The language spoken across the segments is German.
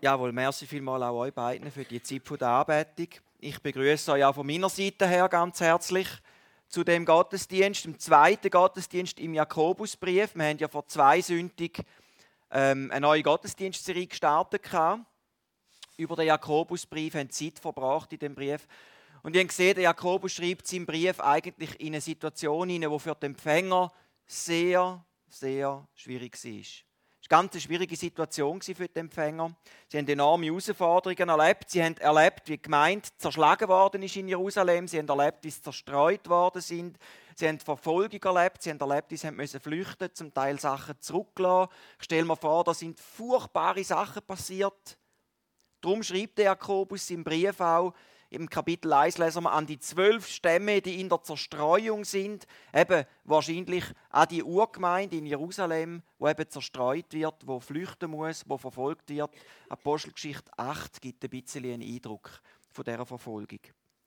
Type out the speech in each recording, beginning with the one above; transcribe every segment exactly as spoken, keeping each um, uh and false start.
Jawohl, merci vielmals auch euch beiden für die Zeit der Anbetung. Ich begrüße euch auch von meiner Seite her ganz herzlich zu dem Gottesdienst, dem zweiten Gottesdienst im Jakobusbrief. Wir haben ja vor zwei Sündig ähm, eine neue Gottesdienstserie gestartet. Über den Jakobusbrief haben Zeit verbracht in dem Brief. Und ihr habt gesehen, der Jakobus schreibt seinen Brief eigentlich in eine Situation hinein, die für den Empfänger sehr, sehr schwierig war. Es war eine ganz schwierige Situation für die Empfänger. Sie haben enorme Herausforderungen erlebt. Sie haben erlebt, wie die Gemeinde zerschlagen worden ist in Jerusalem. Sie haben erlebt, wie sie zerstreut worden sind. Sie haben Verfolgung erlebt. Sie haben erlebt, wie sie müssen flüchten, zum Teil Sachen zurücklassen. Ich stelle mir vor, da sind furchtbare Sachen passiert. Darum schreibt der Jakobus im Brief auch, im Kapitel eins lesen wir an die zwölf Stämme, die in der Zerstreuung sind. Eben wahrscheinlich auch die Urgemeinde in Jerusalem, wo eben zerstreut wird, wo flüchten muss, wo verfolgt wird. Apostelgeschichte acht gibt ein bisschen einen Eindruck von dieser Verfolgung.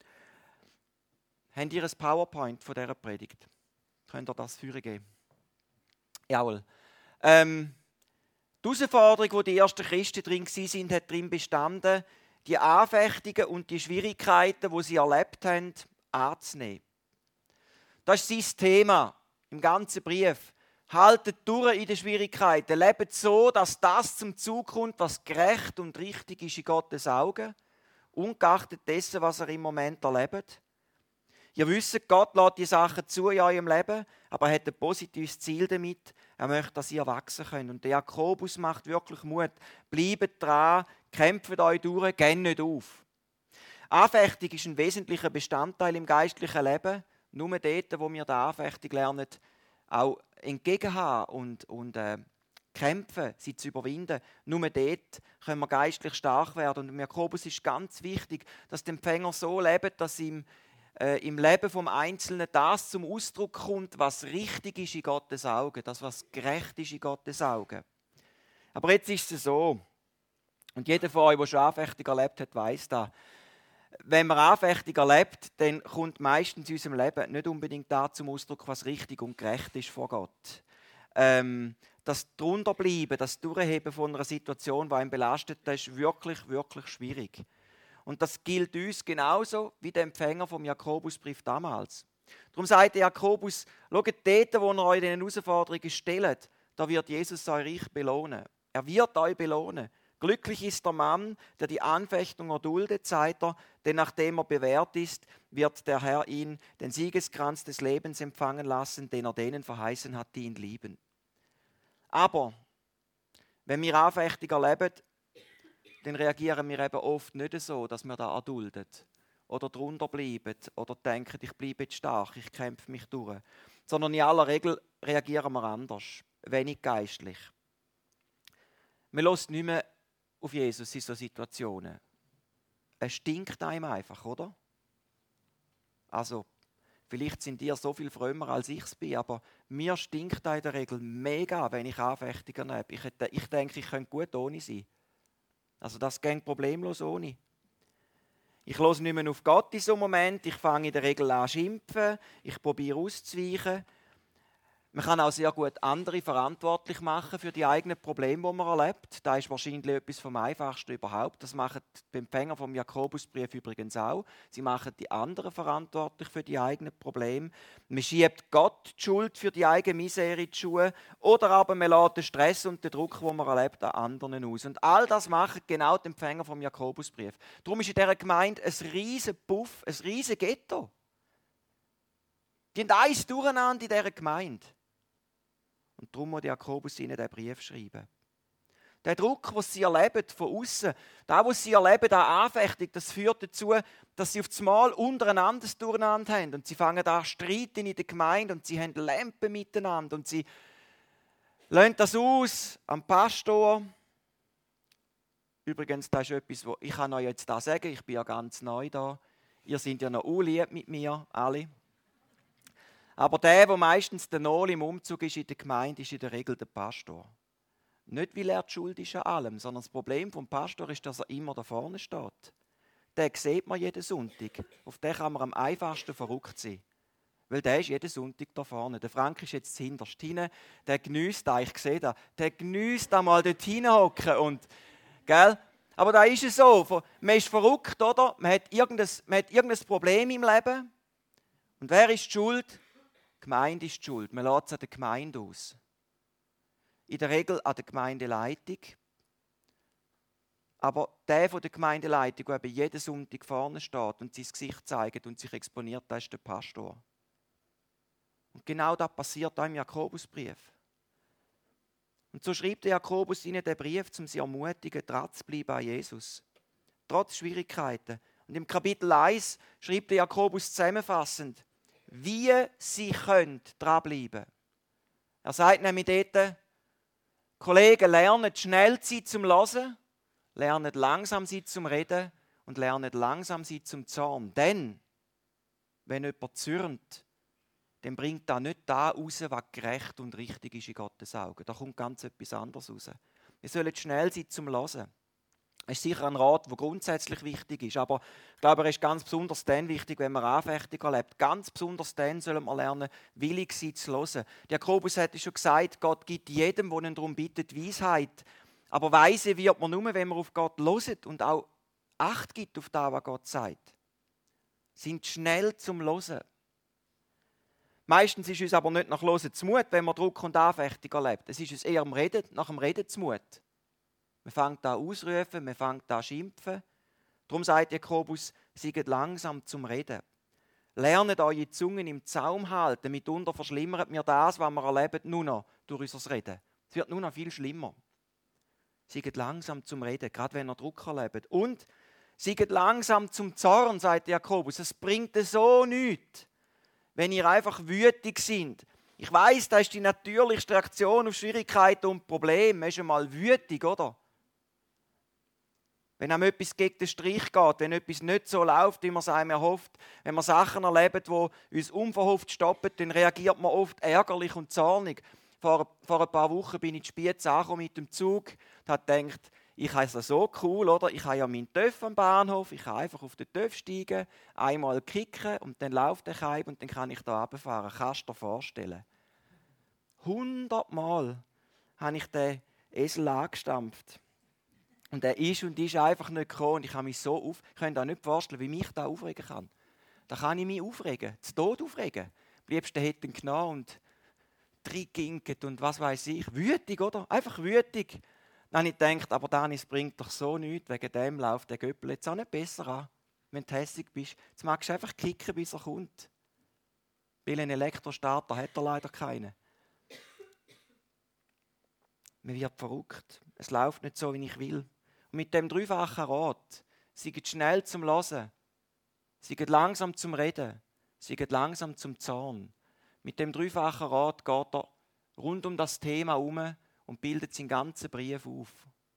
Habt ihr ein PowerPoint von dieser Predigt? Könnt ihr das führen geben? Jawohl. Ähm, die Herausforderung, wo die ersten Christen drin waren, hat darin bestanden, die Anfechtungen und die Schwierigkeiten, die sie erlebt haben, anzunehmen. Das ist sein Thema im ganzen Brief. Haltet durch in den Schwierigkeiten. Lebt so, dass das zum Zug kommt, was gerecht und richtig ist in Gottes Augen, ungeachtet dessen, was er im Moment erlebt. Ihr wisst, Gott lässt die Sachen zu in eurem Leben, aber er hat ein positives Ziel damit. Er möchte, dass ihr wachsen könnt. Und der Jakobus macht wirklich Mut. Bleibt dran, kämpft euch durch, geht nicht auf. Anfechtung ist ein wesentlicher Bestandteil im geistlichen Leben. Nur dort, wo wir die Anfechtung lernen, auch entgegenhaben und, und äh, kämpfen, sie zu überwinden. Nur dort können wir geistlich stark werden. Und im Jakobus ist ganz wichtig, dass der Empfänger so lebt, dass ihm im Leben des Einzelnen das zum Ausdruck kommt, was richtig ist in Gottes Augen, das, was gerecht ist in Gottes Augen. Aber jetzt ist es so, und jeder von euch, der schon Anfechtung erlebt hat, weiss das. Wenn man Anfechtung erlebt, dann kommt meistens in unserem Leben nicht unbedingt das zum Ausdruck, was richtig und gerecht ist vor Gott. Ähm, das Drunterbleiben, das Durchheben von einer Situation, die einen belastet, das ist wirklich, wirklich schwierig. Und das gilt uns genauso wie der Empfänger vom Jakobusbrief damals. Darum sagt der Jakobus, schaut dort, wo ihr euch diesen Herausforderungen stellt, da wird Jesus euch reich belohnen. Er wird euch belohnen. Glücklich ist der Mann, der die Anfechtung erduldet, sagt er, denn nachdem er bewährt ist, wird der Herr ihn den Siegeskranz des Lebens empfangen lassen, den er denen verheißen hat, die ihn lieben. Aber wenn wir Anfechtung erleben, dann reagieren wir eben oft nicht so, dass wir da erdulden oder drunter bleiben oder denken, ich bleibe jetzt stark, ich kämpfe mich durch. Sondern in aller Regel reagieren wir anders, wenig geistlich. Man hört nicht mehr auf Jesus in solchen Situationen. Es stinkt einem einfach, oder? Also, vielleicht sind ihr so viel frömmer, als ich es bin, aber mir stinkt in der Regel mega, wenn ich Anfechtungen habe. Ich, ich denke, ich könnte gut ohne sein. Also das geht problemlos ohne. Ich höre nicht mehr auf Gott in so einem Moment, ich fange in der Regel an zu schimpfen, ich probiere auszuweichen. Man kann auch sehr gut andere verantwortlich machen für die eigenen Probleme, die man erlebt. Das ist wahrscheinlich etwas vom Einfachsten überhaupt. Das machen die Empfänger vom Jakobusbrief übrigens auch. Sie machen die anderen verantwortlich für die eigenen Probleme. Man schiebt Gott die Schuld für die eigene Misere in die Schuhe oder aber man lässt den Stress und den Druck, den man erlebt, an anderen aus. Und all das machen genau die Empfänger vom Jakobusbrief. Darum ist in dieser Gemeinde ein riesen Puff, ein riesen Ghetto. Die haben eins durcheinander in dieser Gemeinde. Und darum muss Jakobus ihnen diesen Brief schreiben. Der Druck, den sie erleben von außen, das, was sie erleben, die Anfechtung, das führt dazu, dass sie auf das Mal untereinander durcheinander haben. Und sie fangen an zu streiten in der Gemeinde und sie haben Lampen miteinander. Und sie lassen das aus am Pastor. Übrigens, das ist etwas, wo ich kann euch jetzt da sagen, ich bin ja ganz neu da. Ihr seid ja noch unlieb mit mir, alle. Aber der, der meistens der Null im Umzug ist in der Gemeinde, ist in der Regel der Pastor. Nicht, weil er die Schuld ist an allem, sondern das Problem vom Pastor ist, dass er immer da vorne steht. Den sieht man jeden Sonntag. Auf den kann man am einfachsten verrückt sein. Weil der ist jeden Sonntag da vorne. Der Frank ist jetzt hinterst hinten. Der geniesst da, ich sehe das, der geniesst da mal dort hinhocken und, gell? Aber da ist es so, man ist verrückt, oder? Man hat irgendein, man hat irgendein Problem im Leben. Und wer ist die Schuld? Die Gemeinde ist die Schuld. Man lässt es an der Gemeinde aus. In der Regel an der Gemeindeleitung. Aber der von der Gemeindeleitung, der eben jeden Sonntag vorne steht und sein Gesicht zeigt und sich exponiert, das ist der Pastor. Und genau das passiert auch im Jakobusbrief. Und so schreibt der Jakobus ihnen den Brief, um sie zu ermutigen, dran zu bleiben an Jesus. Trotz Schwierigkeiten. Und im Kapitel eins schreibt der Jakobus zusammenfassend, wie sie können dranbleiben. Er sagt nämlich dort, Kollegen, lernt schnell sein zum Hören, lernt langsam sein zum Reden und lernt langsam sein zum Zorn. Denn, wenn jemand zürnt, dann bringt das nicht da raus, was gerecht und richtig ist in Gottes Augen. Da kommt ganz etwas anderes raus. Wir sollen schnell sein zum Hören. Das ist sicher ein Rat, der grundsätzlich wichtig ist, aber ich glaube, er ist ganz besonders dann wichtig, wenn man Anfechtung erlebt. Ganz besonders dann sollen wir lernen, willig sein zu hören. Der Jakobus hat schon gesagt, Gott gibt jedem, der ihn darum bittet, Weisheit. Aber weise wird man nur, wenn man auf Gott hört und auch Acht gibt auf das, was Gott sagt. Sind schnell zum Hören. Meistens ist uns aber nicht nach Hören zumut, wenn man Druck und Anfechtung erlebt. Es ist uns eher am Reden, nach dem Reden zumut. Man fängt an ausrufen, man fängt an schimpfen. Darum sagt Jakobus, seid langsam zum Reden. Lernet eure Zungen im Zaum halten. Mitunter verschlimmert mir das, was wir erleben, nur noch durch unser Reden. Es wird nur noch viel schlimmer. Seid langsam zum Reden, gerade wenn ihr Druck erlebt. Und seid langsam zum Zorn, sagt Jakobus. Es bringt so nichts, wenn ihr einfach wütig seid. Ich weiss, das ist die natürlichste Reaktion auf Schwierigkeiten und Probleme. Man ist einmal wütig, oder? Wenn einem etwas gegen den Strich geht, wenn etwas nicht so läuft, wie man es einem erhofft, wenn man Sachen erlebt, die uns unverhofft stoppen, dann reagiert man oft ärgerlich und zornig. Vor, vor ein paar Wochen bin ich in Spiez angekommen mit dem Zug und habe gedacht, ich habe es so cool, oder? Ich habe ja meinen Töff am Bahnhof, ich kann einfach auf den Töff steigen, einmal kicken und dann läuft der Keib und dann kann ich da runterfahren. Kannst du dir vorstellen? Hundertmal habe ich den Esel angestampft. Und er ist und ist einfach nicht gekommen. Und ich habe mich so auf. Ich kann mir nicht vorstellen, wie mich da aufregen kann. Da kann ich mich aufregen, zu Tod aufregen. Am liebsten hätte ich ihn genommen und reinginket und was weiß ich. Wütig, oder? Einfach wütig. Dann habe ich gedacht, aber Dani, es bringt doch so nichts. Wegen dem läuft der Göppel jetzt auch nicht besser an. Wenn du hässig bist. Jetzt magst du einfach kicken, bis er kommt. Weil ein Elektrostarter hat er leider keinen. Man wird verrückt. Es läuft nicht so, wie ich will. Und mit dem dreifachen Rat, seid schnell zum Hören, seid langsam zum Reden, seid langsam zum Zorn. Mit dem dreifachen Rat geht er rund um das Thema herum und bildet seinen ganzen Brief auf.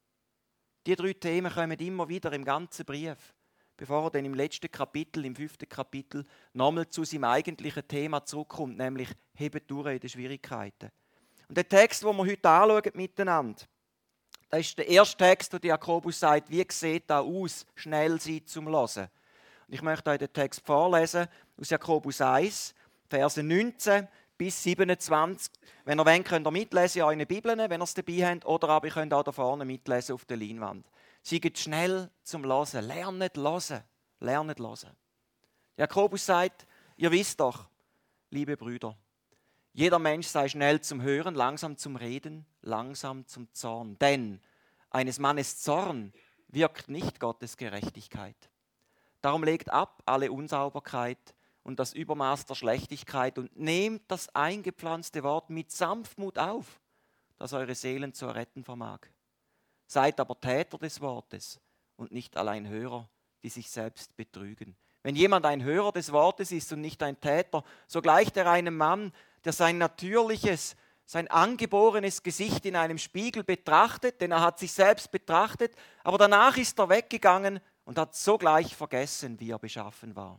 Die drei Themen kommen immer wieder im ganzen Brief, bevor er dann im letzten Kapitel, im fünften Kapitel, nochmal zu seinem eigentlichen Thema zurückkommt, nämlich «Hebt durch in den Schwierigkeiten». Und der Text, den wir heute anschauen miteinander, das ist der erste Text, wo Jakobus sagt, wie sieht das aus, schnell sein zum Hören. Und ich möchte euch den Text vorlesen aus Jakobus eins, Verse neunzehn bis siebenundzwanzig. Wenn ihr wollt, könnt ihr mitlesen in euren Bibeln, wenn ihr es dabei habt, oder aber ihr könnt auch da vorne mitlesen auf der Leinwand. Seid schnell zum Hören, lernt hören, lernt hören. Jakobus sagt, ihr wisst doch, liebe Brüder, jeder Mensch sei schnell zum Hören, langsam zum Reden, langsam zum Zorn. Denn eines Mannes Zorn wirkt nicht Gottes Gerechtigkeit. Darum legt ab alle Unsauberkeit und das Übermaß der Schlechtigkeit und nehmt das eingepflanzte Wort mit Sanftmut auf, das eure Seelen zu retten vermag. Seid aber Täter des Wortes und nicht allein Hörer, die sich selbst betrügen. Wenn jemand ein Hörer des Wortes ist und nicht ein Täter, so gleicht er einem Mann, der sein natürliches, sein angeborenes Gesicht in einem Spiegel betrachtet, denn er hat sich selbst betrachtet, aber danach ist er weggegangen und hat sogleich vergessen, wie er beschaffen war.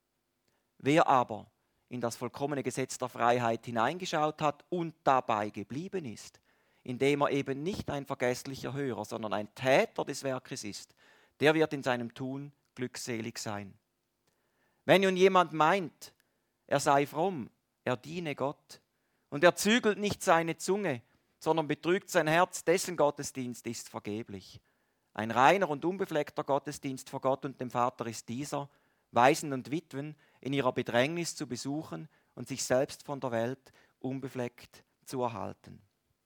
Wer aber in das vollkommene Gesetz der Freiheit hineingeschaut hat und dabei geblieben ist, indem er eben nicht ein vergesslicher Hörer, sondern ein Täter des Werkes ist, der wird in seinem Tun glückselig sein. Wenn nun jemand meint, er sei fromm, er diene Gott und er zügelt nicht seine Zunge, sondern betrügt sein Herz, dessen Gottesdienst ist vergeblich. Ein reiner und unbefleckter Gottesdienst vor Gott und dem Vater ist dieser, Waisen und Witwen in ihrer Bedrängnis zu besuchen und sich selbst von der Welt unbefleckt zu erhalten.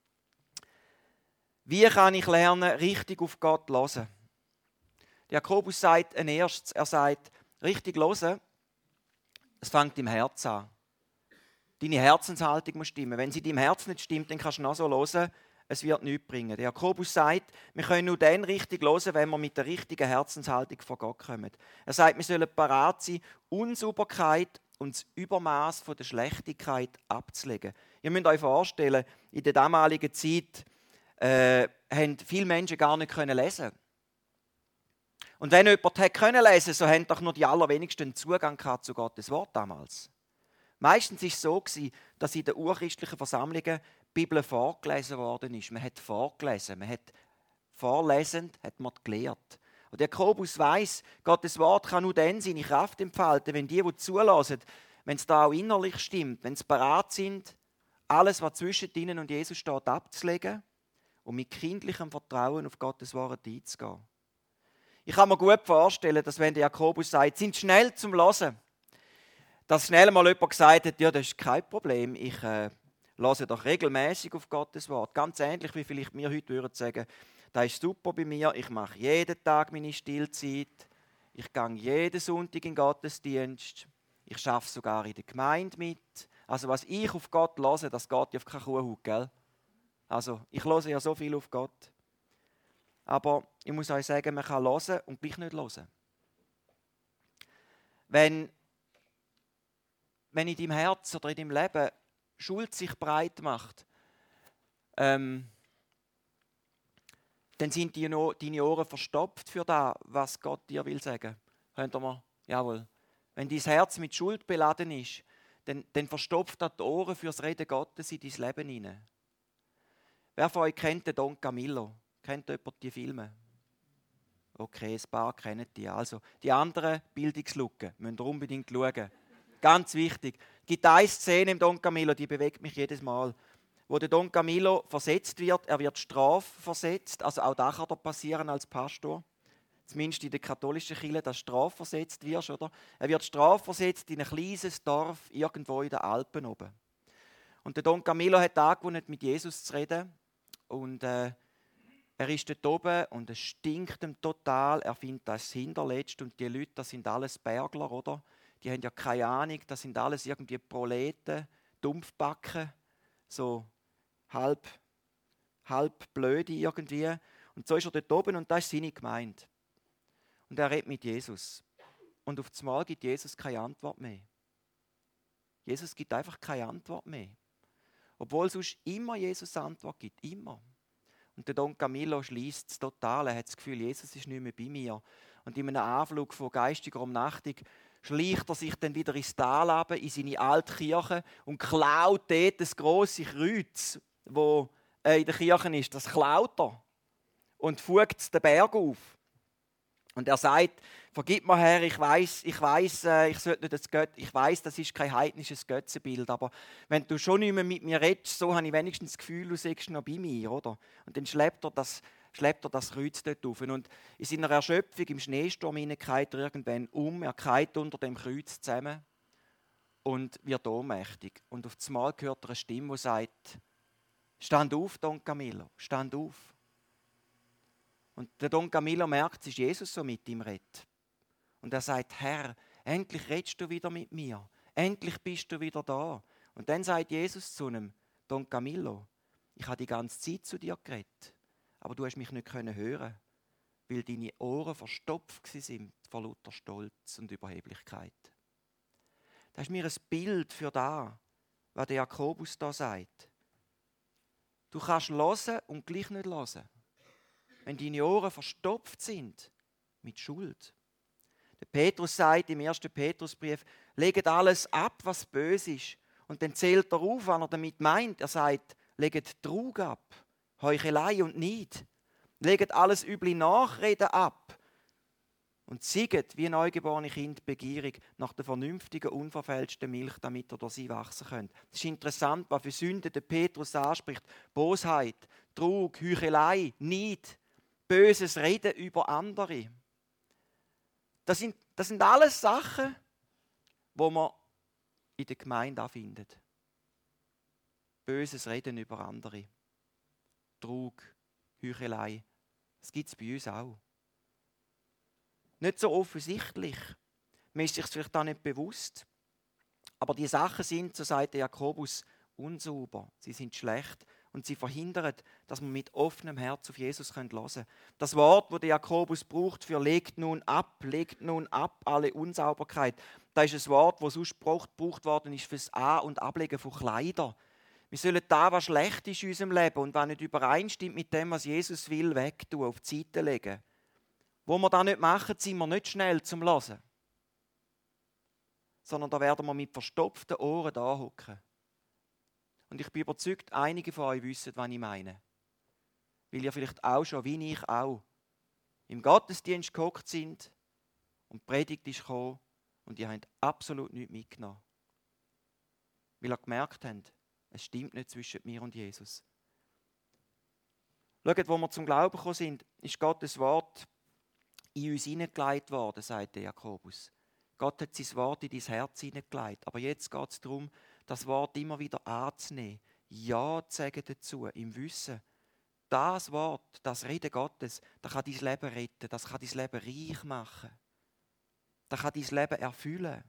Wie kann ich lernen, richtig auf Gott zu hören? Jakobus sagt ein erstes, er sagt, richtig hören, es fängt im Herzen an. Deine Herzenshaltung muss stimmen. Wenn sie deinem Herzen nicht stimmt, dann kannst du noch so hören, es wird nichts bringen. Der Jakobus sagt, wir können nur dann richtig hören, wenn wir mit der richtigen Herzenshaltung vor Gott kommen. Er sagt, wir sollen parat sein, Unsauberkeit und das Übermaß von der Schlechtigkeit abzulegen. Ihr müsst euch vorstellen, in der damaligen Zeit äh, haben viele Menschen gar nicht können lesen. Und wenn jemand hat können lesen, so haben doch nur die allerwenigsten Zugang gehabt zu Gottes Wort damals. Meistens war es so, dass in den urchristlichen Versammlungen die Bibel vorgelesen worden ist. Man hat vorgelesen, man hat vorlesend hat man gelehrt. Und Jakobus weiss, Gottes Wort kann nur dann seine Kraft entfalten, wenn die, die zulassen, wenn es da auch innerlich stimmt, wenn sie bereit sind, alles, was zwischen ihnen und Jesus steht, abzulegen und mit kindlichem Vertrauen auf Gottes Wort einzugehen. Ich kann mir gut vorstellen, dass wenn der Jakobus sagt, sind schnell zum Hören, dass schnell mal jemand gesagt hat, ja, das ist kein Problem, ich äh, höre doch regelmäßig auf Gottes Wort. Ganz ähnlich wie vielleicht wir heute würden sagen, das ist super bei mir, ich mache jeden Tag meine Stillzeit, ich gehe jeden Sonntag in den Gottesdienst, ich schaffe sogar in der Gemeinde mit. Also was ich auf Gott höre, das geht ja auf keine Kuhhaut, gell? Also ich höre ja so viel auf Gott. Aber ich muss euch sagen, man kann hören und gleich nicht hören. Wenn, wenn in deinem Herz oder in deinem Leben Schuld sich breit macht, ähm, dann sind die no, deine Ohren verstopft für das, was Gott dir will sagen. Könnt ihr mal? Jawohl. Wenn dein Herz mit Schuld beladen ist, dann, dann verstopft das die Ohren für das Reden Gottes in dein Leben hinein. Wer von euch kennt den Don Camillo? Kennt jemand die Filme? Okay, ein paar kennen die. Also, die anderen Bildungslücken müsst ihr unbedingt schauen. Ganz wichtig. Es gibt eine Szene im Don Camillo, die bewegt mich jedes Mal. Wo der Don Camillo versetzt wird, er wird strafversetzt. Also auch das kann da passieren als Pastor. Zumindest in der katholischen Kirche, dass strafversetzt wirst, oder? Er wird strafversetzt in ein kleines Dorf irgendwo in den Alpen oben. Und der Don Camillo hat angefangen, mit Jesus zu reden. Und äh, er ist dort oben und es stinkt ihm total. Er findet das hinterletzt und die Leute, das sind alles Bergler, oder? Die haben ja keine Ahnung, das sind alles irgendwie Proleten, Dumpfbacken, so halb, halb blöde irgendwie. Und so ist er dort oben und das ist seine Gemeinde. Und er redet mit Jesus. Und auf einmal gibt Jesus keine Antwort mehr. Jesus gibt einfach keine Antwort mehr. Obwohl es sonst immer Jesus Antwort gibt, immer. Und der Don Camillo schließt es total. Er hat das Gefühl, Jesus ist nicht mehr bei mir. Und in einem Anflug von geistiger Umnachtung schleicht er sich dann wieder ins Tal runter, in seine alte Kirche und klaut dort das grosse Kreuz, das in der Kirche ist. Das klaut er und fugt es den Berg auf. Und er sagt, vergib mir Herr, ich weiß, ich weiß, ich sollte nicht das Göt, ich weiß, das ist kein heidnisches Götzenbild, aber wenn du schon nicht mehr mit mir redest, so habe ich wenigstens das Gefühl, du seist noch bei mir, oder? Und dann schleppt er das, schleppt er das Kreuz dort auf. Und in seiner Erschöpfung im Schneesturm kehrt er irgendwann um, er kehrt unter dem Kreuz zusammen und wird ohnmächtig. Und auf einmal hört er eine Stimme, die sagt, stand auf, Don Camillo, stand auf. Und der Don Camillo merkt, es ist Jesus, so mit ihm redet. Und er sagt, Herr, endlich redest du wieder mit mir. Endlich bist du wieder da. Und dann sagt Jesus zu ihm, Don Camillo, ich habe die ganze Zeit zu dir geredet, aber du hast mich nicht hören, weil deine Ohren verstopft sind vor lauter Stolz und Überheblichkeit. Das ist mir ein Bild für das, was der Jakobus da sagt. Du kannst hören und gleich nicht hören. Wenn deine Ohren verstopft sind mit Schuld. Der Petrus sagt im ersten Petrusbrief, legt alles ab, was böse ist. Und dann zählt er auf, was er damit meint. Er sagt, legt Trug ab, Heuchelei und Neid. Legt alles üble Nachreden ab. Und sieget wie neugeborene Kind begierig nach der vernünftigen, unverfälschten Milch, damit ihr durch sie wachsen könnt. Es ist interessant, was für Sünden der Petrus anspricht. Bosheit, Trug, Heuchelei, Neid. böses Reden über andere. Das sind, das sind alles Sachen, die man in der Gemeinde auch findet. Böses Reden über andere. Trug, Heuchelei. Das gibt es bei uns auch. Nicht so offensichtlich. Man ist sich vielleicht auch nicht bewusst. Aber die Sachen sind, so sagt der Jakobus, unsauber. Sie sind schlecht und sie verhindern, dass man mit offenem Herz auf Jesus hören kann. Das Wort, das der Jakobus braucht für «legt nun ab», «legt nun ab alle Unsauberkeit», das ist ein Wort, das sonst gebraucht worden ist für das An- und Ablegen von Kleidern. Wir sollen da, was schlecht ist in unserem Leben und was nicht übereinstimmt mit dem, was Jesus will, wegtun, auf die Seite legen. Wo wir das nicht machen, sind wir nicht schnell zum Hören. Sondern da werden wir mit verstopften Ohren da hocken. Und ich bin überzeugt, einige von euch wissen, was ich meine. Weil ihr vielleicht auch schon, wie ich auch, im Gottesdienst gehockt sind und die Predigt ist gekommen und ihr habt absolut nichts mitgenommen. Weil ihr gemerkt habt, es stimmt nicht zwischen mir und Jesus. Schaut, wo wir zum Glauben gekommen sind, ist Gottes Wort in uns hineingelegt worden, sagt der Jakobus. Gott hat sein Wort in dein Herz hineingelegt. Aber jetzt geht es darum, das Wort immer wieder anzunehmen. Ja zu sagen dazu, im Wissen, das Wort, das Reden Gottes, das kann dein Leben retten, das kann dein Leben reich machen. Das kann dein Leben erfüllen.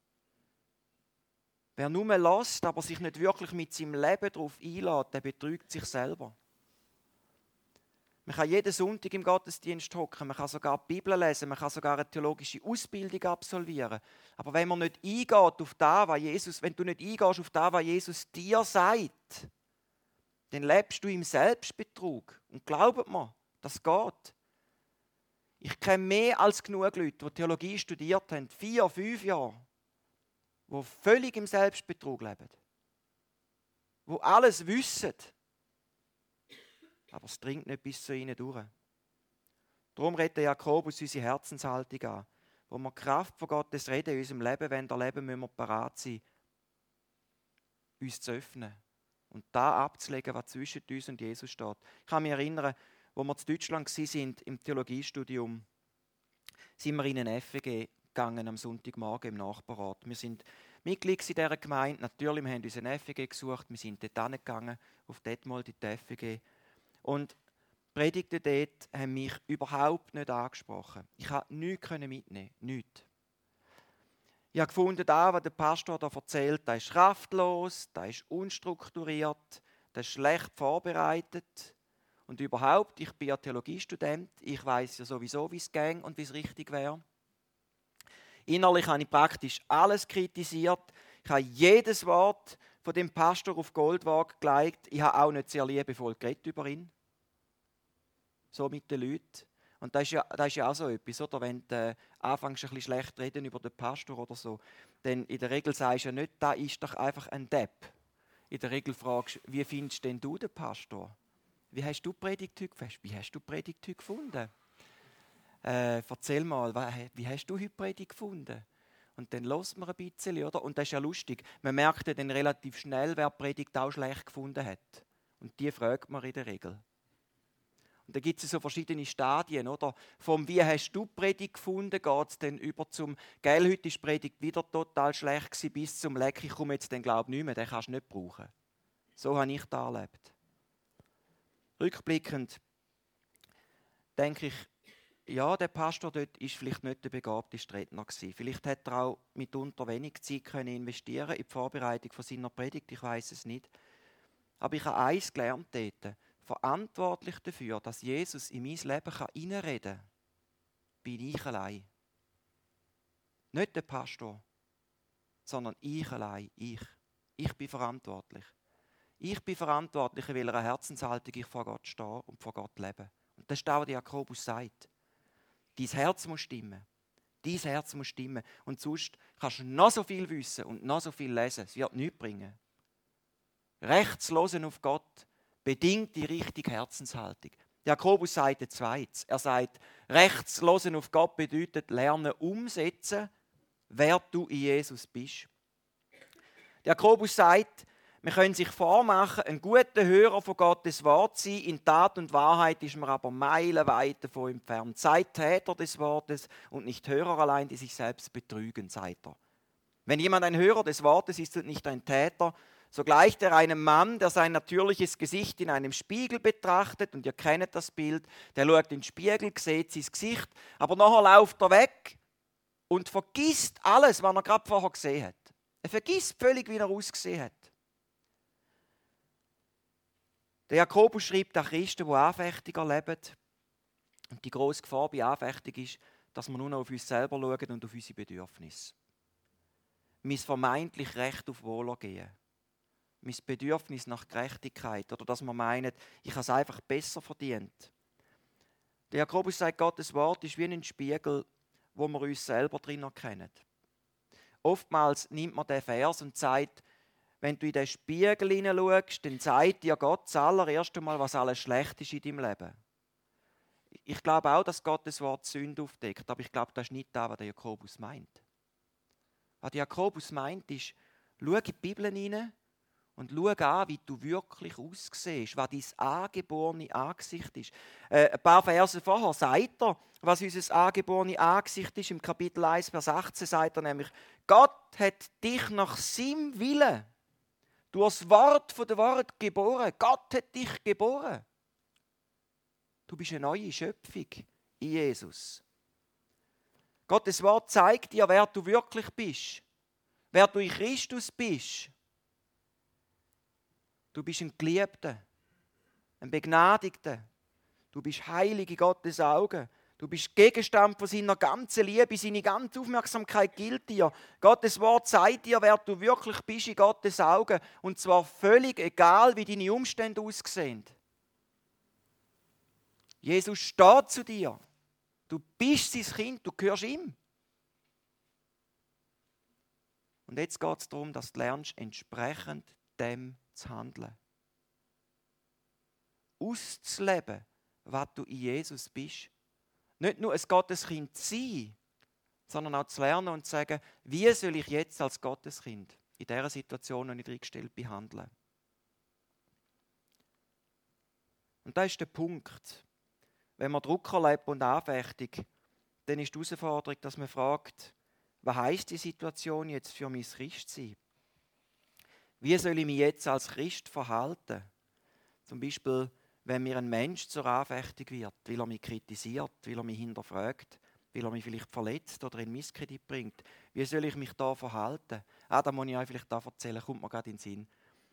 Wer nur lässt, aber sich nicht wirklich mit seinem Leben darauf einlädt, der betrügt sich selber. Man kann jeden Sonntag im Gottesdienst hocken, man kann sogar die Bibel lesen, man kann sogar eine theologische Ausbildung absolvieren. Aber wenn man nicht eingeht auf das, was Jesus, wenn du nicht eingehst auf das, was Jesus dir sagt, dann lebst du im Selbstbetrug. Und glaubt mir, das geht. Ich kenne mehr als genug Leute, die Theologie studiert haben, vier, fünf Jahre, die völlig im Selbstbetrug leben. Die alles wissen. Aber es dringt nicht bis zu ihnen durch. Darum redet Jakobus unsere Herzenshaltung an. Wo wir die Kraft von Gottes Reden in unserem Leben wollen erleben, müssen wir bereit sein, uns zu öffnen. Und da abzulegen, was zwischen uns und Jesus steht. Ich kann mich erinnern, wo wir in Deutschland waren, im Theologiestudium, sind wir in einen F E G gegangen am Sonntagmorgen im Nachbarort. Wir sind Mitglied in dieser Gemeinde. Natürlich, wir haben uns einen F E G gesucht. Wir sind dort hingegangen, auf dort mal die F E G. Und die Predigten dort haben mich überhaupt nicht angesprochen. Ich konnte nichts mitnehmen, nichts. Ich habe gefunden, das, was der Pastor da erzählt, das ist kraftlos, das ist unstrukturiert, das ist schlecht vorbereitet. Und überhaupt, ich bin ja Theologiestudent, ich weiß ja sowieso, wie es ging und wie es richtig wäre. Innerlich habe ich praktisch alles kritisiert. Ich habe jedes Wort von dem Pastor auf Goldwaage gelegt. Ich habe auch nicht sehr liebevoll geredet über ihn. So mit den Leuten. Und das ist ja, das ist ja auch so etwas, oder? Wenn du äh, anfängst, ein bisschen schlecht zu reden über den Pastor oder so, dann in der Regel sagst du ja nicht, da ist doch einfach ein Depp. In der Regel fragst du, wie findest denn du den Pastor? Wie hast du die Predigt heute gefunden? Wie hast du die Predigt heute gefunden? Äh, erzähl mal, wie hast du heute die Predigt gefunden? Und dann hört man ein bisschen, oder? Und das ist ja lustig. Man merkt ja dann relativ schnell, wer die Predigt auch schlecht gefunden hat. Und die fragt man in der Regel. Und da gibt es so verschiedene Stadien, oder? Vom «Wie hast du die Predigt gefunden?» geht es dann über zum «Gell, heute ist die Predigt wieder total schlecht gewesen», bis zum «Leck, ich komme jetzt den Glaub nicht mehr, den kannst du nicht brauchen». So habe ich das erlebt. Rückblickend denke ich, ja, der Pastor dort war vielleicht nicht der begabteste Redner gewesen. Vielleicht hätte er auch mitunter wenig Zeit können investieren in die Vorbereitung von seiner Predigt, ich weiß es nicht. Aber ich habe eins gelernt dort. Verantwortlich dafür, dass Jesus in mein Leben hineinreden kann, bin ich allein. Nicht der Pastor, sondern ich allein, ich. Ich bin verantwortlich. Ich bin verantwortlich, in welcher Herzenshaltung ich vor Gott stehe und vor Gott lebe. Und das ist das, was Jakobus sagt. Dein Herz muss stimmen. Dein Herz muss stimmen. Und sonst kannst du noch so viel wissen und noch so viel lesen. Es wird nichts bringen. Rechts hören auf Gott bedingt die richtige Herzenshaltung. Jakobus sagt ein zweites. Er sagt, rechts hören auf Gott bedeutet lernen umsetzen, wer du in Jesus bist. Jakobus sagt, Man können sich vormachen, ein guter Hörer von Gottes Wort zu sein. In Tat und Wahrheit ist man aber meilenweit davon entfernt. Seid Täter des Wortes und nicht Hörer allein, die sich selbst betrügen, seid er. Wenn jemand ein Hörer des Wortes ist und nicht ein Täter, so gleicht er einem Mann, der sein natürliches Gesicht in einem Spiegel betrachtet, und ihr kennt das Bild, der schaut in den Spiegel, sieht sein Gesicht, aber nachher läuft er weg und vergisst alles, was er gerade vorher gesehen hat. Er vergisst völlig, wie er ausgesehen hat. Der Jakobus schreibt an Christen, die Anfechtung erleben. Und die grosse Gefahr bei Anfechtung ist, dass wir nur noch auf uns selber schauen und auf unsere Bedürfnisse. Mein vermeintlich Recht auf Wohlergehen. Mein Bedürfnis nach Gerechtigkeit. Oder dass wir meinen, ich habe es einfach besser verdient. Der Jakobus sagt, Gottes Wort ist wie ein Spiegel, wo wir uns selber drin erkennen. Oftmals nimmt man den Vers und sagt, wenn du in den Spiegel hineinschaust, dann sagt dir Gott das allererste Mal, was alles schlecht ist in deinem Leben. Ich glaube auch, dass Gottes Wort Sünde aufdeckt, aber ich glaube, das ist nicht das, was der Jakobus meint. Was der Jakobus meint, ist, schau in die Bibel hinein und schau an, wie du wirklich aussiehst, was dein angeborene Angesicht ist. Äh, ein paar Verse vorher sagt er, was unser angeborene Angesicht ist. Im Kapitel eins, Vers achtzehn sagt er nämlich, Gott hat dich nach seinem Willen Du hast das Wort von der Wahrheit geboren. Gott hat dich geboren. Du bist eine neue Schöpfung in Jesus. Gottes Wort zeigt dir, wer du wirklich bist. Wer du in Christus bist. Du bist ein Geliebter, ein Begnadigter. Du bist heilig in Gottes Augen. Du bist Gegenstand von seiner ganzen Liebe, seine ganze Aufmerksamkeit gilt dir. Gottes Wort sagt dir, wer du wirklich bist in Gottes Augen. Und zwar völlig egal, wie deine Umstände aussehen. Jesus steht zu dir. Du bist sein Kind, du gehörst ihm. Und jetzt geht es darum, dass du lernst, entsprechend dem zu handeln. Auszuleben, was du in Jesus bist. Nicht nur ein Gotteskind zu sein, sondern auch zu lernen und zu sagen, wie soll ich jetzt als Gotteskind in dieser Situation, in der ich reingestellt bin, handeln. Und das ist der Punkt. Wenn man Druck erlebt und Anfechtung, dann ist die Herausforderung, dass man fragt, was heisst die Situation jetzt für mein Christsein? Wie soll ich mich jetzt als Christ verhalten? Zum Beispiel, wenn mir ein Mensch zur Anfechtung wird, weil er mich kritisiert, weil er mich hinterfragt, weil er mich vielleicht verletzt oder in Misskredit bringt. Wie soll ich mich da verhalten? Ah, da muss ich euch vielleicht da erzählen, kommt mir gerade in den Sinn.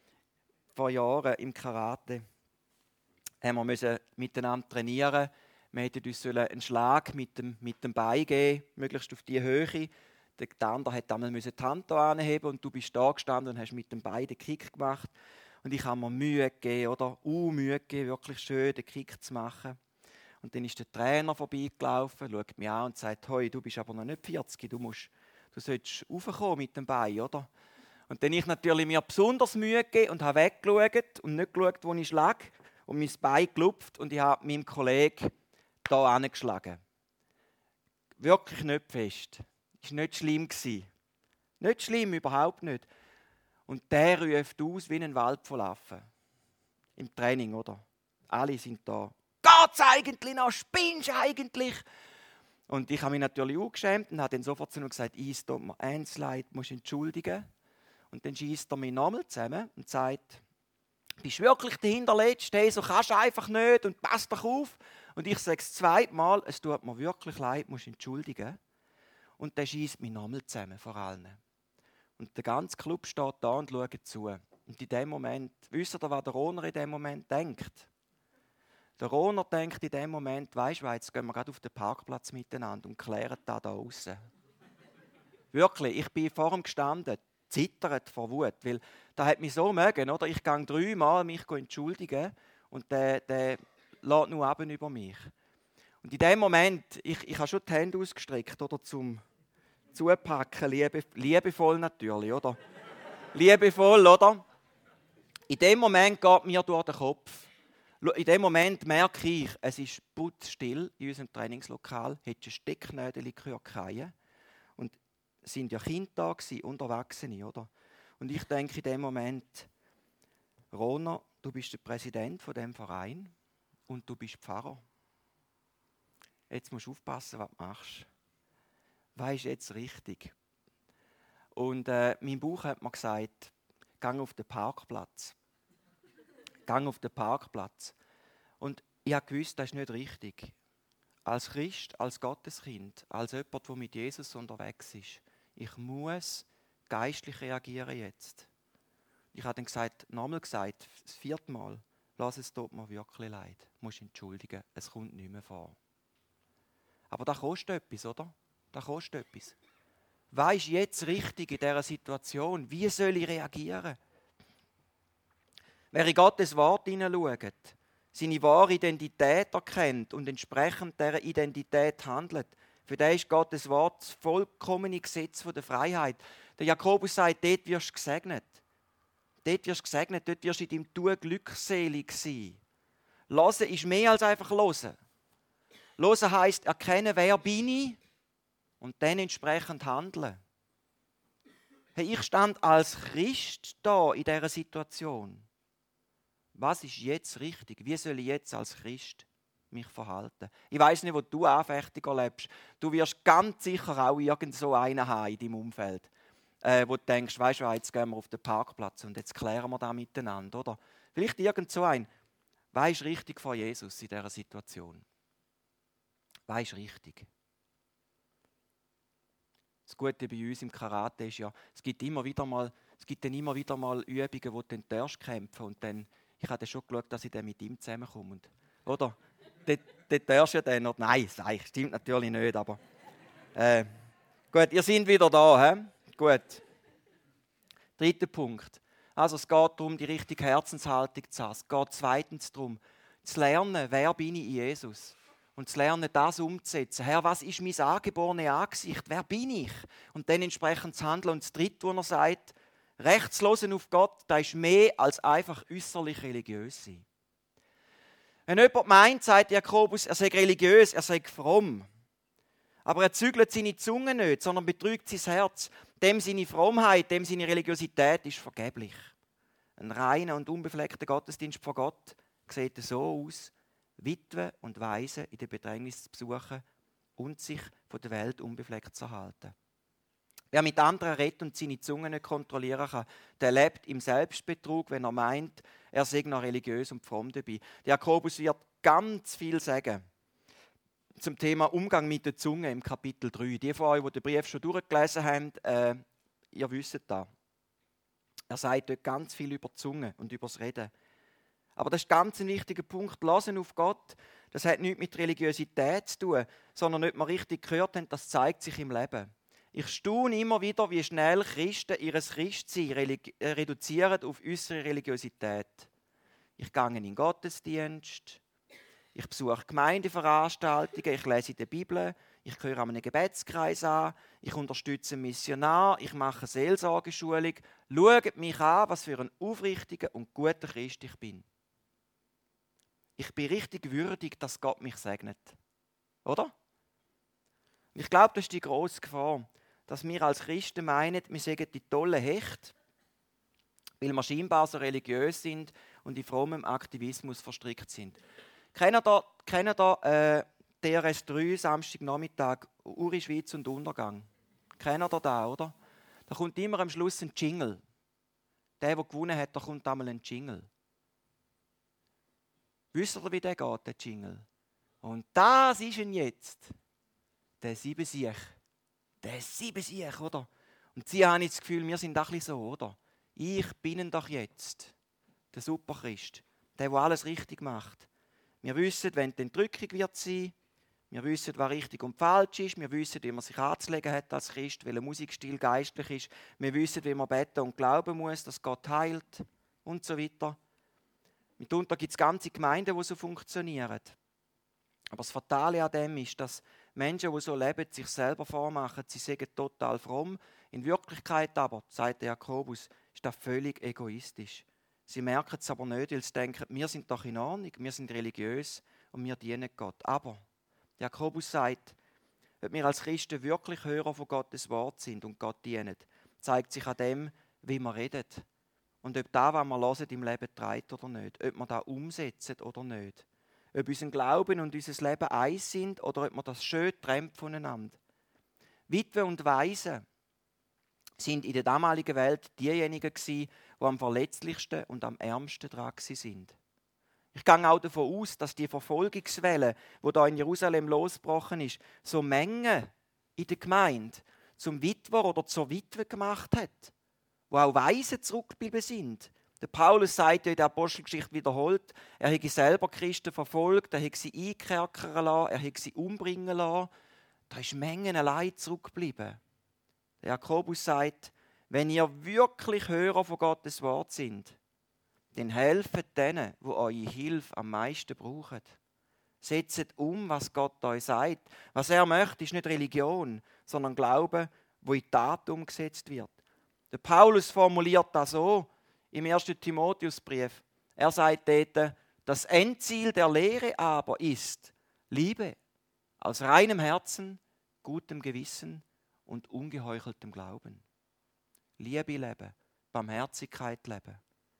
Vor Jahren im Karate haben wir müssen miteinander trainieren. Wir hätten uns einen Schlag mit dem, mit dem Bein geben, möglichst auf die Höhe. Der andere hat einmal die Hand hier anheben und du bist da gestanden und hast mit dem Bein den Kick gemacht. Und ich habe mir Mühe gegeben, oder? Uh, Mühe gegeben, wirklich schön den Kick zu machen. Und dann ist der Trainer vorbeigelaufen, schaut mich an und sagt, «Hoi, du bist aber noch nicht vierzig, du, musst, du solltest raufkommen mit dem Bein, oder?» Und dann habe ich natürlich mir besonders Mühe gegeben und habe weggeschaut und nicht geschaut, wo ich schlage, und mein Bein gelupft und ich habe meinem Kollegen hier angeschlagen. Wirklich nicht fest. Es war nicht schlimm. Nicht schlimm, überhaupt nicht. Und der ruft aus wie ein Wald voll Affen. Im Training, oder? Alle sind da. «Geht's eigentlich noch? Spinnst du eigentlich?» Und ich habe mich natürlich auch geschämt und habe dann sofort zu ihm gesagt, «Ich tut mir eins leid, musst entschuldigen.» Und dann schießt er mich nochmal zusammen und sagt, «Bist du wirklich der Hinterletzte? Hey, so kannst du einfach nicht und pass doch auf.» Und ich sage das zweite Mal, «Es tut mir wirklich leid, musst entschuldigen.» Und der schießt mich nochmal zusammen, vor allen. Und der ganze Club steht da und schaut zu. Und in dem Moment, wisst ihr, was der Roner in dem Moment denkt? Der Roner denkt in dem Moment, weisst du, jetzt gehen wir gerade auf den Parkplatz miteinander und klären das da draussen. Wirklich, ich bin vor ihm gestanden, zittert vor Wut, weil da hat mich so mögen, oder? Ich gehe dreimal mich entschuldigen und der, der lässt nur ab über mich. Und in dem Moment, ich, ich habe schon die Hände ausgestreckt, oder, zum zupacken, liebe, liebevoll natürlich, oder? Liebevoll, oder? In dem Moment geht mir durch den Kopf. In dem Moment merke ich, es ist putzstill in unserem Trainingslokal, hätte Stecknädel gehört. Und es sind ja Kinder da gewesen und Erwachsene, oder? Und ich denke in dem Moment, Roner, du bist der Präsident von dem Verein und du bist Pfarrer. Jetzt musst du aufpassen, was du machst. Was ist jetzt richtig? Und äh, mein Bauch hat mir gesagt, geh auf den Parkplatz. Geh auf den Parkplatz. Und ich habe gewusst, das ist nicht richtig. Als Christ, als Gotteskind, als jemand, der mit Jesus unterwegs ist, ich muss geistlich reagieren jetzt. Ich habe dann gesagt, nochmal gesagt, das vierte Mal, lass es tut mir wirklich leid. Du musst entschuldigen, es kommt nicht mehr vor. Aber das kostet etwas, oder? Das kostet etwas. Was ist jetzt richtig in dieser Situation? Wie soll ich reagieren? Wer in Gottes Wort hineinschaut, seine wahre Identität erkennt und entsprechend dieser Identität handelt, für den ist Gottes Wort das vollkommene Gesetz der Freiheit. Der Jakobus sagt, dort wirst du gesegnet. Dort wirst du gesegnet, dort wirst du in deinem Tun glückselig sein. Hören ist mehr als einfach hören. Hören heisst erkennen, wer bin ich und dann entsprechend handeln. Hey, ich stand als Christ da in dieser Situation. Was ist jetzt richtig? Wie soll ich jetzt als Christ mich verhalten? Ich weiss nicht, wo du Anfechtung erlebst. Du wirst ganz sicher auch irgend so einen haben in deinem Umfeld, äh, wo du denkst, weisst du, jetzt gehen wir auf den Parkplatz und jetzt klären wir das miteinander, oder? Vielleicht irgend so ein. Was ist richtig vor Jesus in dieser Situation? Was ist richtig? Das Gute bei uns im Karate ist ja, es gibt immer wieder mal, es gibt dann immer wieder mal Übungen, wo du dann kämpfen und dann, ich habe dann schon geschaut, dass ich dann mit ihm zusammenkomme. Und, oder? Dort, dort darfst du ja dann, oder? Nein, das stimmt natürlich nicht, aber äh, gut, ihr seid wieder da, he? Gut. Dritter Punkt. Also es geht darum, die richtige Herzenshaltung zu haben. Es geht zweitens darum, zu lernen, wer bin ich in Jesus. Und zu lernen, das umzusetzen. Herr, was ist mein angeborene Angesicht? Wer bin ich? Und dann entsprechend zu handeln. Und das Dritte, wo er sagt, rechtslosen auf Gott, das ist mehr als einfach äußerlich religiös sein. Wenn jemand meint, sagt Jakobus, er sei religiös, er sei fromm. Aber er zügelt seine Zunge nicht, sondern betrügt sein Herz. Dem seine Frommheit, dem seine Religiosität ist vergeblich. Ein reiner und unbefleckter Gottesdienst vor Gott sieht so aus, Witwen und Waisen in der Bedrängnis zu besuchen und sich von der Welt unbefleckt zu erhalten. Wer mit anderen redet und seine Zunge nicht kontrollieren kann, der lebt im Selbstbetrug, wenn er meint, er sei noch religiös und fromm dabei. Der Jakobus wird ganz viel sagen zum Thema Umgang mit der Zunge im Kapitel drei. Die von euch, die den Brief schon durchgelesen haben, äh, ihr wisst das. Er sagt dort ganz viel über die Zunge und über das Reden. Aber das ist ganz ein wichtiger Punkt. Hören auf Gott, das hat nichts mit Religiosität zu tun, sondern nicht mal richtig gehört haben, das zeigt sich im Leben. Ich staune immer wieder, wie schnell Christen ihr Christsein reduzieren auf äußere Religiosität. Ich gehe in den Gottesdienst, ich besuche Gemeindeveranstaltungen, ich lese in der Bibel, ich gehöre an einem Gebetskreis an, ich unterstütze einen Missionar, ich mache eine Seelsorgeschulung. Schaut mich an, was für ein aufrichtiger und guter Christ ich bin. Ich bin richtig würdig, dass Gott mich segnet. Oder? Ich glaube, das ist die grosse Gefahr, dass wir als Christen meinen, wir seien die tollen Hechte, weil wir scheinbar so religiös sind und in frommem Aktivismus verstrickt sind. Kennt ihr, kennt ihr äh, D R S drei, Samstagnachmittag, Uri Schweiz und Untergang? Kennt ihr da, oder? Da kommt immer am Schluss ein Jingle. Der, der gewonnen hat, da kommt einmal ein Jingle. Wisst ihr, wie der geht, der Jingle? Und das ist ihn jetzt. Der Siebensieg. Der Siebensieg, oder? Und sie haben jetzt das Gefühl, wir sind doch ein bisschen so, oder? Ich bin ihn doch jetzt. Der Superchrist. Der, der alles richtig macht. Wir wissen, wenn die Entrückung wird sein. Wir wissen, was richtig und falsch ist. Wir wissen, wie man sich anzulegen hat als Christ, welcher Musikstil geistlich ist. Wir wissen, wie man beten und glauben muss, dass Gott heilt und so weiter. Mitunter gibt es ganze Gemeinden, die so funktionieren. Aber das Fatale an dem ist, dass Menschen, die so leben, sich selber vormachen, sie sagen total fromm. In Wirklichkeit aber, sagt der Jakobus, ist das völlig egoistisch. Sie merken es aber nicht, weil sie denken, wir sind doch in Ordnung, wir sind religiös und wir dienen Gott. Aber Jakobus sagt, wenn wir als Christen wirklich Hörer von Gottes Wort sind und Gott dienen, zeigt sich an dem, wie wir reden. und ob das, was wir hören, im Leben trägt oder nicht. Ob wir das umsetzen oder nicht. Ob unser Glauben und unser Leben eins sind oder ob wir das schön trennt voneinander. Witwe und Waisen sind in der damaligen Welt diejenigen gewesen, die am verletzlichsten und am ärmsten dran sind. Ich gehe auch davon aus, dass die Verfolgungswelle, die da in Jerusalem losgebrochen ist, so Mengen in der Gemeinde zum Witwer oder zur Witwe gemacht hat, wo auch Waisen zurückgeblieben sind. Der Paulus sagt ja in der Apostelgeschichte wiederholt, er hätte selber Christen verfolgt, er hätte sie einkerkern lassen, er hätte sie umbringen lassen. Da ist Mengen allein zurückgeblieben. Der Jakobus sagt, wenn ihr wirklich Hörer von Gottes Wort sind, dann helft denen, die eure Hilfe am meisten brauchen. Setzt um, was Gott euch sagt. Was er möchte, ist nicht Religion, sondern Glaube, wo in Tat umgesetzt wird. Der Paulus formuliert das so im ersten Timotheusbrief. Er sagt dort, das Endziel der Lehre aber ist Liebe aus reinem Herzen, gutem Gewissen und ungeheucheltem Glauben. Liebe leben, Barmherzigkeit leben.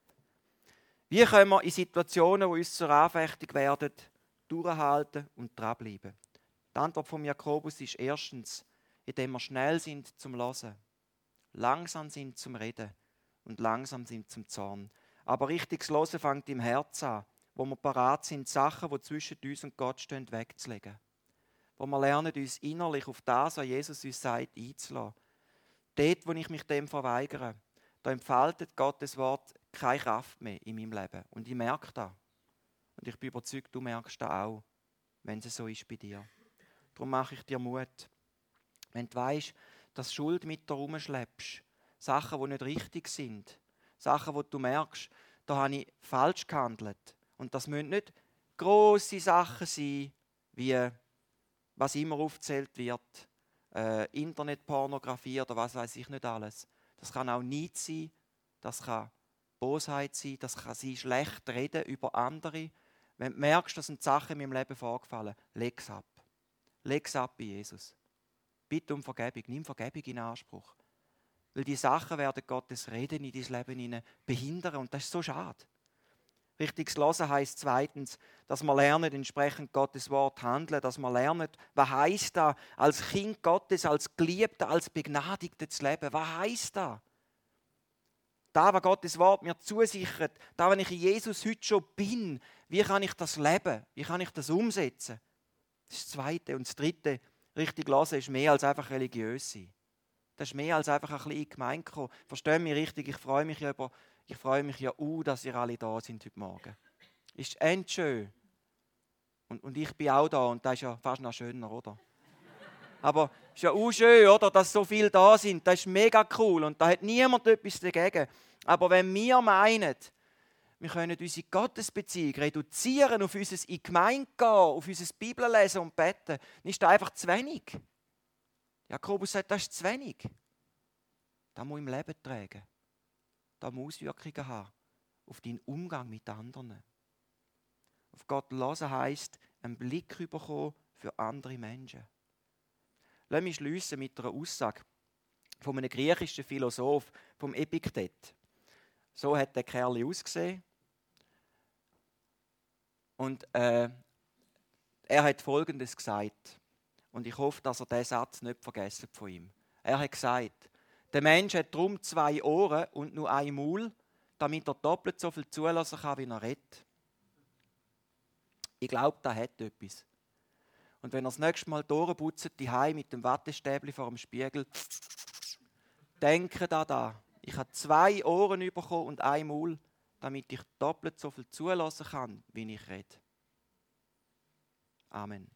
Wie können wir in Situationen, die uns zur Anfechtung werden, durchhalten und dranbleiben? Die Antwort von Jakobus ist erstens, indem wir schnell sind zum Hören, langsam sind zum Reden und langsam sind zum Zorn. Aber richtiges Hören fängt im Herz an, wo wir parat sind, Sachen, die zwischen uns und Gott stehen, wegzulegen. Wo wir lernen, uns innerlich auf das, was Jesus uns sagt, einzulassen. Dort, wo ich mich dem verweigere, da entfaltet Gottes Wort keine Kraft mehr in meinem Leben. Und ich merke das. Und ich bin überzeugt, du merkst das auch, wenn es so ist bei dir. Darum mache ich dir Mut. Wenn du weisst, dass Schuld mit dir rumschleppst, Sachen, die nicht richtig sind, Sachen, wo du merkst, da habe ich falsch gehandelt. Und das müssen nicht grosse Sachen sein, wie was immer aufgezählt wird, äh, Internetpornografie oder was weiß ich nicht alles. Das kann auch Neid sein, das kann Bosheit sein, das kann sein schlecht reden über andere. Wenn du merkst, dass sind Sachen in meinem Leben vorgefallen, leg es ab. Leg es ab bei Jesus. Bitte um Vergebung, nimm Vergebung in Anspruch. Weil die Sachen werden Gottes Reden in dein Leben hinein behindern und das ist so schade. Richtiges Hören heisst zweitens, dass wir lernen, entsprechend Gottes Wort handeln, dass wir lernen, was heisst das, als Kind Gottes, als Geliebter, als Begnadigter zu leben. Was heisst das? Da, was Gottes Wort mir zusichert, da, wenn ich in Jesus heute schon bin, wie kann ich das leben? Wie kann ich das umsetzen? Das ist das Zweite. Und das Dritte, richtig hören, ist mehr als einfach religiös sein. Das ist mehr als einfach ein bisschen in die Gemeinde kommen. Versteht mich richtig, ich freue mich ja über, ich freue mich ja uh, dass ihr alle da sind heute Morgen. Ist endschön. Und, und ich bin auch da und das ist ja fast noch schöner, oder? Aber es ist ja auch schön, oder, dass so viele da sind. Das ist mega cool und da hat niemand etwas dagegen. Aber wenn wir meinen, wir können unsere Gottesbeziehung reduzieren auf unser in die Gemeinde gehen, auf unser Bibellesen und Beten, dann ist das einfach zu wenig. Jakobus sagt, das ist zu wenig. Das muss im Leben tragen. Das muss Auswirkungen haben auf deinen Umgang mit anderen. Auf Gott hören heisst, einen Blick bekommen für andere Menschen. Lass mich schliessen mit einer Aussage von einem griechischen Philosoph, vom Epiktet. So hat der Kerl ausgesehen. Und äh, er hat Folgendes gesagt. Und ich hoffe, dass er diesen Satz nicht vergessen von ihm. Er hat gesagt, der Mensch hat darum zwei Ohren und nur ein Maul, damit er doppelt so viel zulassen kann, wie er redet. Ich glaube, das hat etwas. Und wenn er das nächste Mal durchputzt, die Hause mit dem Wattestäbli vor dem Spiegel, denke da da. Ich habe zwei Ohren bekommen und ein Maul, damit ich doppelt so viel zulassen kann, wie ich rede. Amen.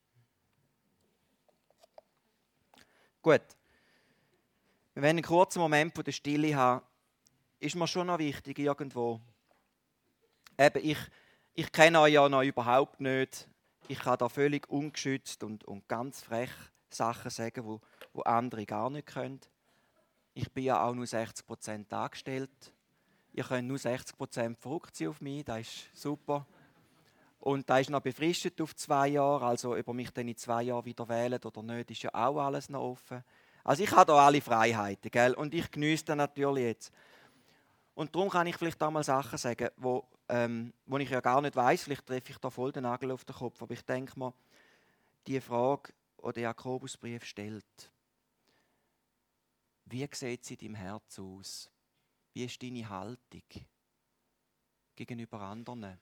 Gut. Wir werden einen kurzen Moment von der Stille haben. Ist mir schon noch wichtig irgendwo. Eben, ich, ich kenne euch ja noch überhaupt nicht. Ich kann da völlig ungeschützt und, und ganz frech Sachen sagen, wo, wo andere gar nicht können. Ich bin ja auch nur sechzig Prozent angestellt. Ihr könnt nur sechzig Prozent verrückt sein auf mich, das ist super. Und da ist noch befristet auf zwei Jahre, also ob ihr mich dann in zwei Jahren wieder wählt oder nicht, ist ja auch alles noch offen. Also ich habe da alle Freiheiten, gell? Und ich genieße das natürlich jetzt. Und darum kann ich vielleicht auch mal Sachen sagen, wo, ähm, wo ich ja gar nicht weiss. Vielleicht treffe ich da voll den Nagel auf den Kopf. Aber ich denke mir, die Frage, die der Jakobusbrief stellt, wie sieht sie in deinem Herz aus? Wie ist deine Haltung gegenüber anderen?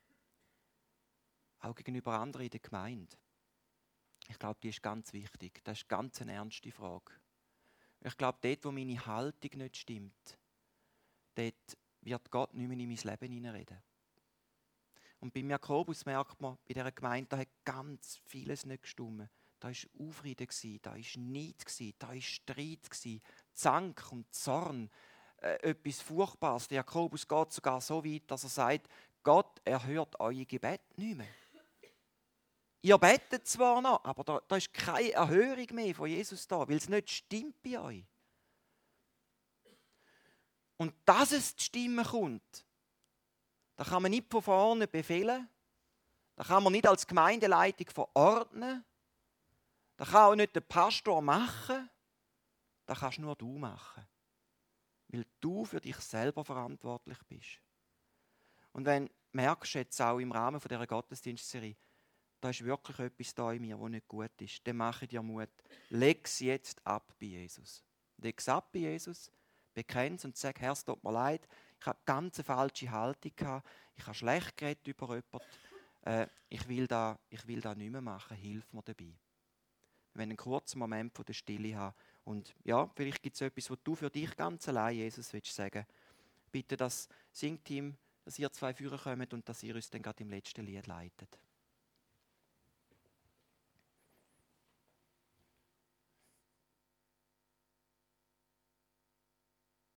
Auch gegenüber anderen in der Gemeinde. Ich glaube, die ist ganz wichtig. Das ist ganz eine ernste Frage. Ich glaube, dort, wo meine Haltung nicht stimmt, dort wird Gott nicht mehr in mein Leben hineinreden. Und beim Jakobus merkt man, bei dieser Gemeinde, da hat ganz vieles nicht gestimmt. Da war Aufrieden, da war Neid, da war Streit, Zank und Zorn, äh, etwas Furchtbares. Der Jakobus geht sogar so weit, dass er sagt, Gott erhört eure Gebete nicht mehr. Ihr betet zwar noch, aber da, da ist keine Erhörung mehr von Jesus da, weil es nicht stimmt bei euch. Und dass es die Stimme kommt, da kann man nicht von vorne befehlen, da kann man nicht als Gemeindeleitung verordnen, da kann auch nicht der Pastor machen, da kannst nur du machen, weil du für dich selber verantwortlich bist. Und wenn du merkst, jetzt auch im Rahmen dieser Gottesdienstserie, da ist wirklich etwas da in mir, was nicht gut ist, dann mache ich dir Mut. Leg es jetzt ab bei Jesus. Leg es ab bei Jesus, bekenn es und sag, Herr, es tut mir leid, ich habe ganz eine falsche Haltung gehabt, ich habe schlecht geredet über jemanden, äh, ich, will da, ich will das nicht mehr machen, hilf mir dabei. Wir werden einen kurzen Moment von der Stille haben und ja, vielleicht gibt es etwas, was du für dich ganz allein, Jesus, willst sagen. Bitte das Singteam, dass ihr zwei Führer kommt und dass ihr uns dann gerade im letzten Lied leitet.